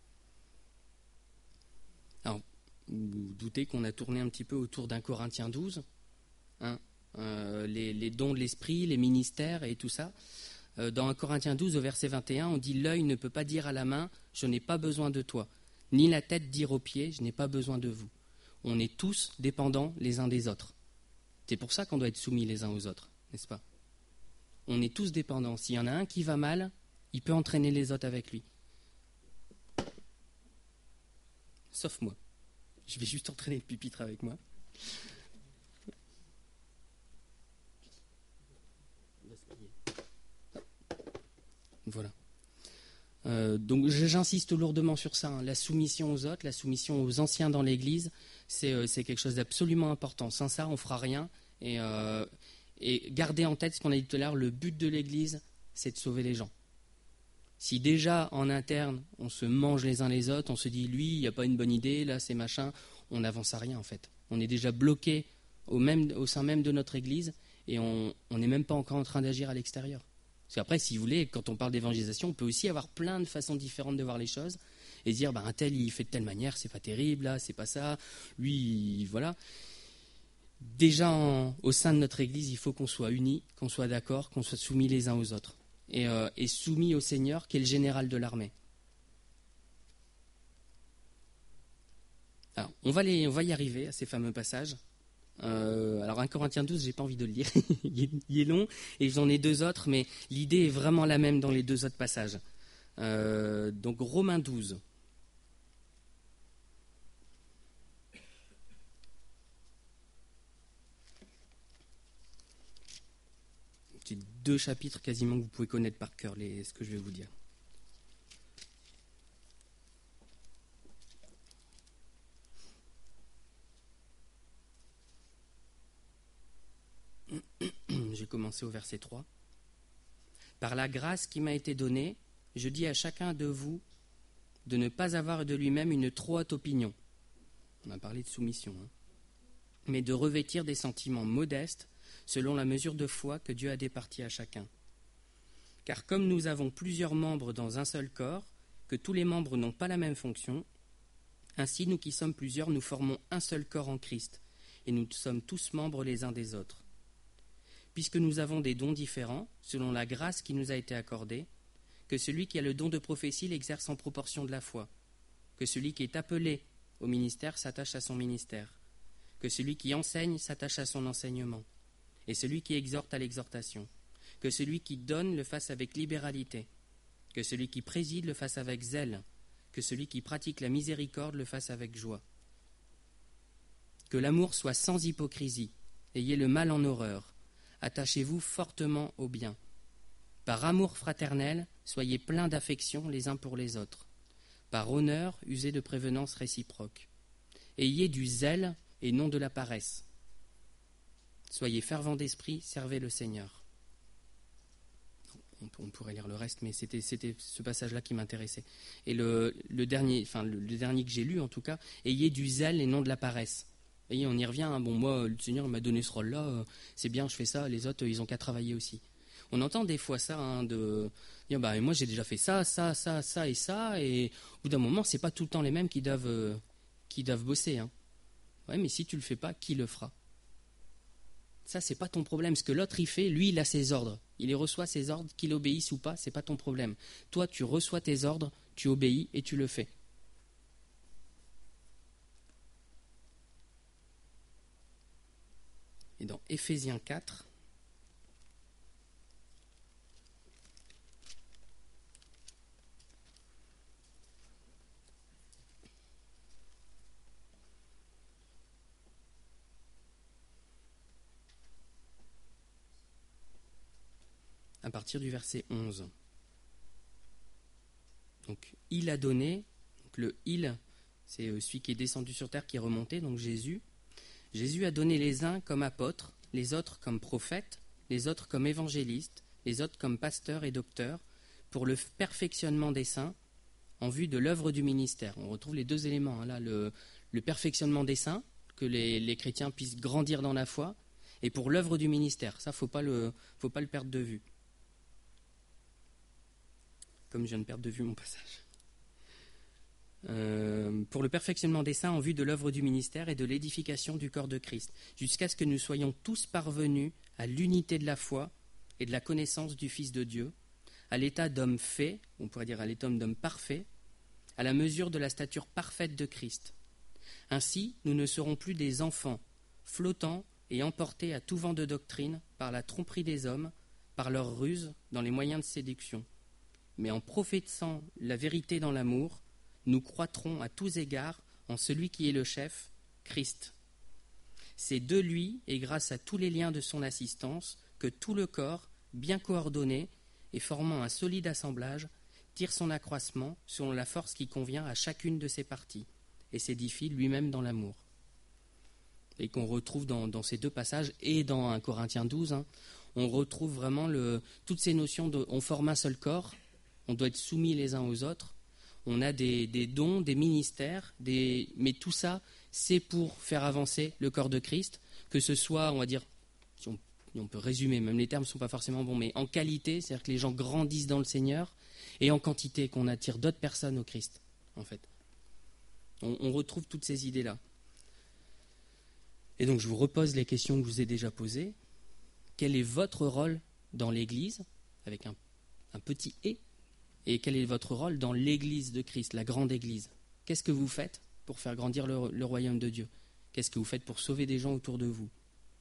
Alors, vous doutez qu'on a tourné un petit peu autour d'un Corinthiens douze, hein, Euh, les, les dons de l'esprit, les ministères et tout ça. Euh, dans un Corinthiens douze, au verset vingt et un, on dit « L'œil ne peut pas dire à la main, je n'ai pas besoin de toi, ni la tête dire aux pieds, je n'ai pas besoin de vous. » On est tous dépendants les uns des autres. C'est pour ça qu'on doit être soumis les uns aux autres, n'est-ce pas? On est tous dépendants. S'il y en a un qui va mal, il peut entraîner les autres avec lui. Sauf moi. Je vais juste entraîner le pupitre avec moi. Voilà. Euh, donc j'insiste lourdement sur ça, hein. La soumission aux autres, la soumission aux anciens dans l'Église, c'est, euh, c'est quelque chose d'absolument important. Sans ça, on ne fera rien. Et, euh, et gardez en tête ce qu'on a dit tout à l'heure, le but de l'Église, c'est de sauver les gens. Si déjà, en interne, on se mange les uns les autres, on se dit, lui, il n'y a pas une bonne idée, là, c'est machin, on n'avance à rien, en fait. On est déjà bloqué au, même, au sein même de notre Église et on n'est même pas encore en train d'agir à l'extérieur. Parce qu'après, si vous voulez, quand on parle d'évangélisation, on peut aussi avoir plein de façons différentes de voir les choses et dire, bah, un tel, il fait de telle manière, c'est pas terrible, là, c'est pas ça, lui, voilà. Déjà, en, au sein de notre Église, il faut qu'on soit unis, qu'on soit d'accord, qu'on soit soumis les uns aux autres. Et, euh, et soumis au Seigneur, qui est le général de l'armée. Alors, on va, les, on va y arriver à ces fameux passages. Euh, alors, un Corinthiens douze, j'ai pas envie de le lire, il est long, et j'en ai deux autres, mais l'idée est vraiment la même dans les deux autres passages. Euh, donc, Romains douze. C'est deux chapitres quasiment que vous pouvez connaître par cœur, les, ce que je vais vous dire. J'ai commencé au verset trois. Par la grâce qui m'a été donnée, je dis à chacun de vous de ne pas avoir de lui-même une trop haute opinion. On a parlé de soumission, hein. Mais de revêtir des sentiments modestes selon la mesure de foi que Dieu a départie à chacun. Car comme nous avons plusieurs membres dans un seul corps, que tous les membres n'ont pas la même fonction, ainsi nous qui sommes plusieurs, nous formons un seul corps en Christ, et nous sommes tous membres les uns des autres. Puisque nous avons des dons différents, selon la grâce qui nous a été accordée, que celui qui a le don de prophétie l'exerce en proportion de la foi, que celui qui est appelé au ministère s'attache à son ministère, que celui qui enseigne s'attache à son enseignement, et celui qui exhorte à l'exhortation, que celui qui donne le fasse avec libéralité, que celui qui préside le fasse avec zèle, que celui qui pratique la miséricorde le fasse avec joie. Que l'amour soit sans hypocrisie, ayez le mal en horreur, attachez-vous fortement au bien. Par amour fraternel, soyez pleins d'affection les uns pour les autres. Par honneur, usez de prévenance réciproque. Ayez du zèle et non de la paresse. Soyez fervents d'esprit, servez le Seigneur. On, on pourrait lire le reste, mais c'était, c'était ce passage-là qui m'intéressait. Et le, le dernier, enfin le, le dernier que j'ai lu en tout cas, ayez du zèle et non de la paresse. Vous voyez, on y revient. Hein. Bon, moi, le Seigneur m'a donné ce rôle-là, euh, c'est bien, je fais ça. Les autres, ils ont qu'à travailler aussi. On entend des fois ça, hein, de dire, bah, moi j'ai déjà fait ça, ça, ça, ça et ça, et au bout d'un moment, c'est pas tout le temps les mêmes qui doivent, euh, qui doivent bosser. Hein. Ouais, mais si tu le fais pas, qui le fera? Ça, c'est pas ton problème. Ce que l'autre il fait, lui, il a ses ordres. Il les reçoit ses ordres, qu'il obéisse ou pas, c'est pas ton problème. Toi, tu reçois tes ordres, tu obéis et tu le fais. Et dans Éphésiens quatre, à partir du verset onze. Donc, il a donné, donc le il, c'est celui qui est descendu sur terre, qui est remonté, donc Jésus. Jésus a donné les uns comme apôtres, les autres comme prophètes, les autres comme évangélistes, les autres comme pasteurs et docteurs, pour le perfectionnement des saints, en vue de l'œuvre du ministère. On retrouve les deux éléments, hein, là, le, le perfectionnement des saints, que les, les chrétiens puissent grandir dans la foi, et pour l'œuvre du ministère. Ça, il ne faut pas le, faut pas le perdre de vue. Comme je viens de perdre de vue mon passage. Euh, pour le perfectionnement des saints en vue de l'œuvre du ministère et de l'édification du corps de Christ, jusqu'à ce que nous soyons tous parvenus à l'unité de la foi et de la connaissance du Fils de Dieu, à l'état d'homme fait, on pourrait dire à l'état d'homme parfait, à la mesure de la stature parfaite de Christ. Ainsi, nous ne serons plus des enfants, flottants et emportés à tout vent de doctrine par la tromperie des hommes, par leur ruse dans les moyens de séduction. Mais en professant la vérité dans l'amour, nous croîtrons à tous égards en celui qui est le chef, Christ. C'est de lui et grâce à tous les liens de son assistance que tout le corps, bien coordonné et formant un solide assemblage, tire son accroissement selon la force qui convient à chacune de ses parties et s'édifie lui-même dans l'amour. Et qu'on retrouve dans, dans ces deux passages et dans un Corinthiens douze, hein, on retrouve vraiment le, toutes ces notions de on forme un seul corps, on doit être soumis les uns aux autres, on a des, des dons, des ministères, des, mais tout ça, c'est pour faire avancer le corps de Christ, que ce soit, on va dire, si on, on peut résumer, même les termes ne sont pas forcément bons, mais en qualité, c'est-à-dire que les gens grandissent dans le Seigneur, et en quantité, qu'on attire d'autres personnes au Christ, en fait. On, on retrouve toutes ces idées-là. Et donc, je vous repose les questions que je vous ai déjà posées. Quel est votre rôle dans l'Église, avec un, un petit « et », et quel est votre rôle dans l'Église de Christ, la grande Église? Qu'est-ce que vous faites pour faire grandir le, le royaume de Dieu? Qu'est-ce que vous faites pour sauver des gens autour de vous?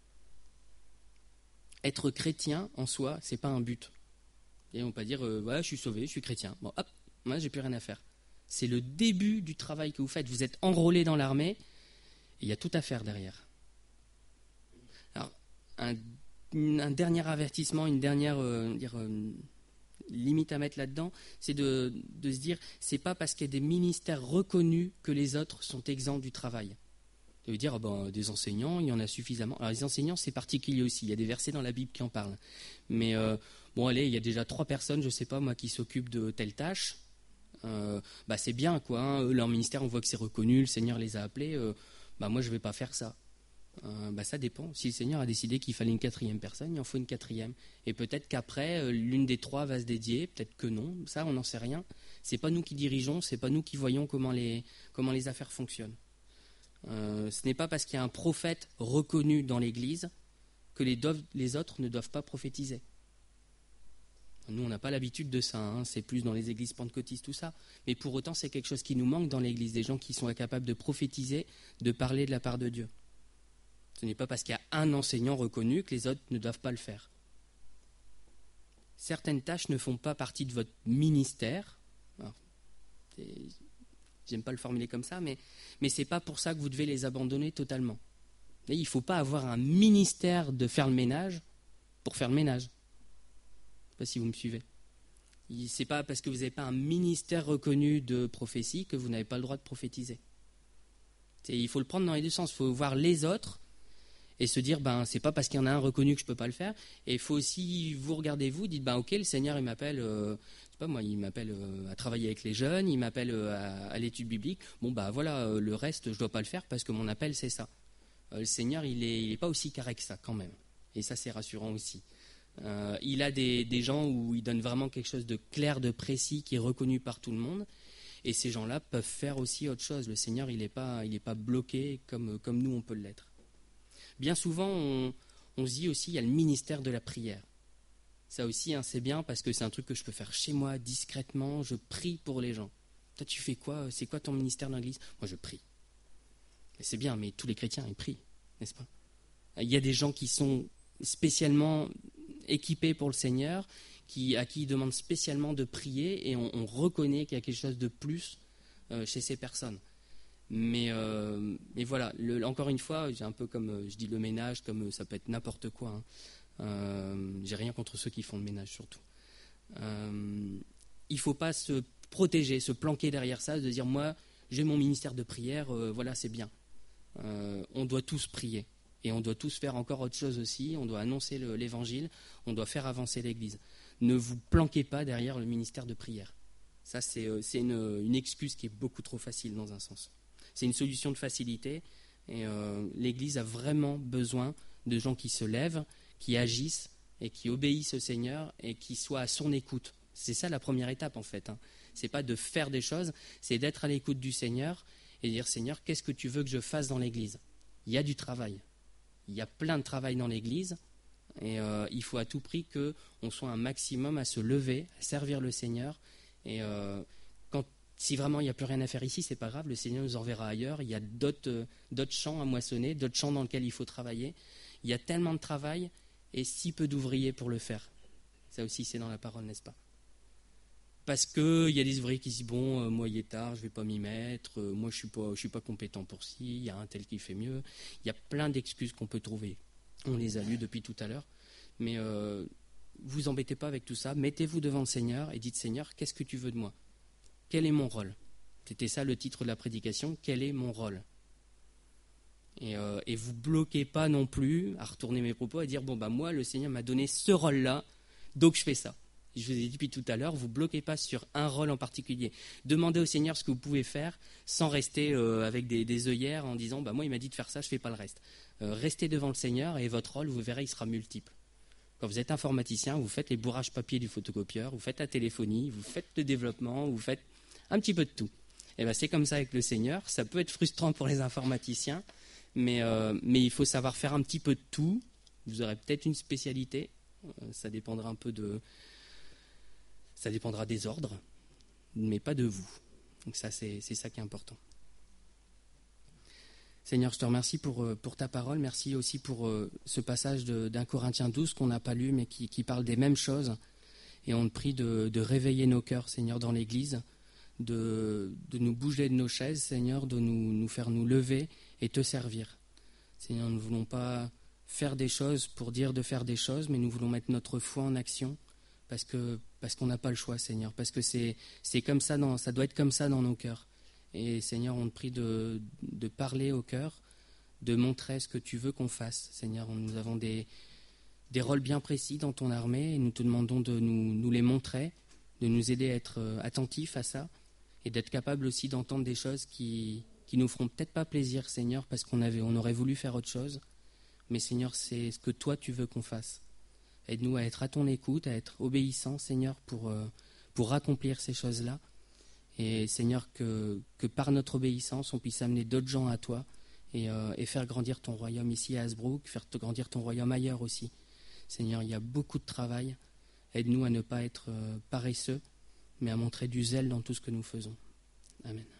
Être chrétien, en soi, c'est pas un but. Et on ne peut pas dire, euh, ouais, je suis sauvé, je suis chrétien. Bon, hop, moi, j'ai plus rien à faire. C'est le début du travail que vous faites. Vous êtes enrôlé dans l'armée, et il y a tout à faire derrière. Alors, un une, un dernier avertissement, une dernière euh, dire, euh, limite à mettre là-dedans, c'est de, de se dire, c'est pas parce qu'il y a des ministères reconnus que les autres sont exempts du travail. Ça veut dire, oh ben, des enseignants, il y en a suffisamment. Alors les enseignants, c'est particulier aussi, il y a des versets dans la Bible qui en parlent. Mais euh, bon, allez, il y a déjà trois personnes, je sais pas moi, qui s'occupent de telle tâche. Euh, bah c'est bien, quoi. Hein. Leur ministère, on voit que c'est reconnu, le Seigneur les a appelés. Euh, bah moi, je vais pas faire ça. Euh, bah ça dépend. Si le Seigneur a décidé qu'il fallait une quatrième personne, il en faut une quatrième. Et peut-être qu'après, euh, l'une des trois va se dédier, peut-être que non. Ça, on n'en sait rien. C'est pas nous qui dirigeons, c'est pas nous qui voyons comment les, comment les affaires fonctionnent. Euh, ce n'est pas parce qu'il y a un prophète reconnu dans l'Église que les, doivent, les autres ne doivent pas prophétiser. Nous, on n'a pas l'habitude de ça, hein. C'est plus dans les églises pentecôtistes, tout ça. Mais pour autant, c'est quelque chose qui nous manque dans l'Église, des gens qui sont capables de prophétiser, de parler de la part de Dieu. Ce n'est pas parce qu'il y a un enseignant reconnu que les autres ne doivent pas le faire. Certaines tâches ne font pas partie de votre ministère. Alors, j'aime pas le formuler comme ça, mais, mais ce n'est pas pour ça que vous devez les abandonner totalement. Et il ne faut pas avoir un ministère de faire le ménage pour faire le ménage. Je ne sais pas si vous me suivez. Ce n'est pas parce que vous n'avez pas un ministère reconnu de prophétie que vous n'avez pas le droit de prophétiser. C'est, il faut le prendre dans les deux sens. Il faut voir les autres et se dire, ben, c'est pas parce qu'il y en a un reconnu que je ne peux pas le faire. Et il faut aussi vous regarder vous, dites, ben, ok, le Seigneur, il m'appelle, euh, je sais pas moi, il m'appelle euh, à travailler avec les jeunes, il m'appelle euh, à, à l'étude biblique. Bon, ben voilà, euh, le reste, je ne dois pas le faire parce que mon appel, c'est ça. Euh, le Seigneur, il n'est il est pas aussi carré que ça, quand même. Et ça, c'est rassurant aussi. Euh, il a des, des gens où il donne vraiment quelque chose de clair, de précis, qui est reconnu par tout le monde. Et ces gens-là peuvent faire aussi autre chose. Le Seigneur, il n'est pas, il est pas bloqué comme, comme nous, on peut l'être. Bien souvent, on, on se dit aussi, il y a le ministère de la prière. Ça aussi, hein, c'est bien parce que c'est un truc que je peux faire chez moi, discrètement. Je prie pour les gens. Toi, tu fais quoi? C'est quoi ton ministère dans l'église? Moi, je prie. Et c'est bien, mais tous les chrétiens, ils prient, n'est-ce pas? Il y a des gens qui sont spécialement équipés pour le Seigneur, qui, à qui il demande spécialement de prier, et on, on reconnaît qu'il y a quelque chose de plus euh, chez ces personnes. Mais, euh, mais voilà, le, encore une fois, j'ai un peu comme, euh, je dis le ménage, comme euh, ça peut être n'importe quoi. Hein. Euh, j'ai rien contre ceux qui font le ménage, surtout. Euh, il ne faut pas se protéger, se planquer derrière ça, de dire, moi, j'ai mon ministère de prière, euh, voilà, c'est bien. Euh, on doit tous prier. Et on doit tous faire encore autre chose aussi. On doit annoncer le, l'évangile. On doit faire avancer l'Église. Ne vous planquez pas derrière le ministère de prière. Ça, c'est, euh, c'est une, une excuse qui est beaucoup trop facile dans un sens. C'est une solution de facilité. Et euh, l'Église a vraiment besoin de gens qui se lèvent, qui agissent et qui obéissent au Seigneur et qui soient à son écoute. C'est ça la première étape en fait. Hein. C'est pas de faire des choses, c'est d'être à l'écoute du Seigneur et dire, Seigneur, qu'est-ce que tu veux que je fasse dans l'Église? Il y a du travail. Il y a plein de travail dans l'Église et euh, il faut à tout prix qu'on soit un maximum à se lever, à servir le Seigneur. Et euh, quand, si vraiment il n'y a plus rien à faire ici, c'est pas grave, le Seigneur nous enverra ailleurs. Il y a d'autres, euh, d'autres champs à moissonner, d'autres champs dans lesquels il faut travailler. Il y a tellement de travail et si peu d'ouvriers pour le faire. Ça aussi, c'est dans la parole, n'est-ce pas? Parce qu'il y a des ouvriers qui disent, bon, euh, moi il est tard, je ne vais pas m'y mettre, euh, moi je ne suis pas, je suis pas compétent pour ci, il y a un tel qui fait mieux. Il y a plein d'excuses qu'on peut trouver. On les a lues depuis tout à l'heure. Mais euh, vous embêtez pas avec tout ça, mettez-vous devant le Seigneur et dites, Seigneur, qu'est-ce que tu veux de moi? Quel est mon rôle? C'était ça le titre de la prédication, quel est mon rôle? Et, euh, et vous bloquez pas non plus à retourner mes propos, à dire, bon, bah moi, le Seigneur m'a donné ce rôle-là, donc je fais ça. Je vous ai dit depuis tout à l'heure, vous ne bloquez pas sur un rôle en particulier. Demandez au Seigneur ce que vous pouvez faire sans rester euh, avec des, des œillères en disant bah, « moi il m'a dit de faire ça, je ne fais pas le reste euh, ». Restez devant le Seigneur et votre rôle, vous verrez, il sera multiple. Quand vous êtes informaticien, vous faites les bourrages papier du photocopieur, vous faites la téléphonie, vous faites le développement, vous faites un petit peu de tout. Et ben, c'est comme ça avec le Seigneur. Ça peut être frustrant pour les informaticiens, mais, euh, mais il faut savoir faire un petit peu de tout. Vous aurez peut-être une spécialité, euh, ça dépendra un peu de... Ça dépendra des ordres, mais pas de vous. Donc ça, c'est, c'est ça qui est important. Seigneur, je te remercie pour, pour ta parole. Merci aussi pour euh, ce passage de, d'un Corinthiens douze qu'on n'a pas lu, mais qui, qui parle des mêmes choses. Et on te prie de, de réveiller nos cœurs, Seigneur, dans l'Église, de, de nous bouger de nos chaises, Seigneur, de nous, nous faire nous lever et te servir. Seigneur, nous ne voulons pas faire des choses pour dire de faire des choses, mais nous voulons mettre notre foi en action parce que parce qu'on n'a pas le choix, Seigneur, parce que c'est c'est comme ça, dans, ça doit être comme ça dans nos cœurs. Et Seigneur, on te prie de, de parler au cœur, de montrer ce que tu veux qu'on fasse. Seigneur, nous avons des, des rôles bien précis dans ton armée et nous te demandons de nous, nous les montrer, de nous aider à être attentifs à ça et d'être capables aussi d'entendre des choses qui qui nous feront peut-être pas plaisir, Seigneur, parce qu'on avait, on aurait voulu faire autre chose. Mais Seigneur, c'est ce que toi tu veux qu'on fasse. Aide-nous à être à ton écoute, à être obéissants, Seigneur, pour, euh, pour accomplir ces choses-là. Et Seigneur, que, que par notre obéissance, on puisse amener d'autres gens à toi et, euh, et faire grandir ton royaume ici à Hasbrook, faire grandir ton royaume ailleurs aussi. Seigneur, il y a beaucoup de travail. Aide-nous à ne pas être euh, paresseux, mais à montrer du zèle dans tout ce que nous faisons. Amen.